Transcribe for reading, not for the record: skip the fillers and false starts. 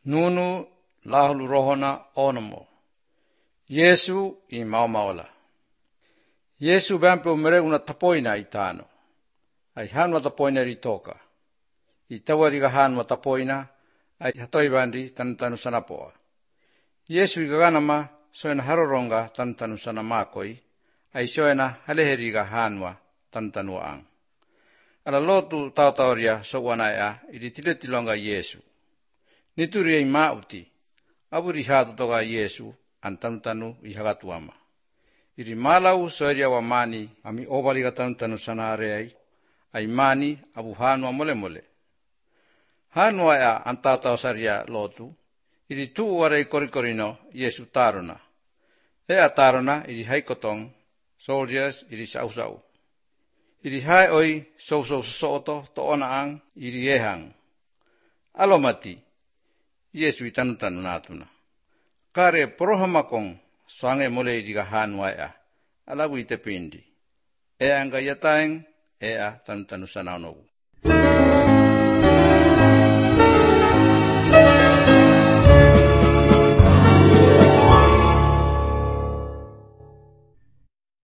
Nunu lahulu rohona onamo. Yesu I maomaola. Yesu bampe umere una tapoina itano. Ai hanwa tapoina ritoka. Itawariga hanwa tapoina ai hatoibandi tantanu sanapoa. Yesu igaganama soena haroronga tantanu sanamakoi. Ai soena haleheriga hanwa tantanu ang. Ala lotu tautauria sowanaya iditiletilonga Yesu. Nituri ai mauti. Aburi hatu toga Yesu antantanu ihagatuama. Iri malau soeria wa mani ami obaliga tantanu sanareai. Ai mani abu hanwa mole mole. Hanwa ya antatau saria lotu. Iri tu warei korikorino Yesu taruna. Ea taruna iri haikotong soldiers iri sausau. Iri hai oi soto to onaang iri ehang. Alomati Yesu itanutanu natuna. Kare prohamakong sange mole iriga hanwa ya. Alabu itepindi. Ea anga yataeng ea tanutanu sanaunogu.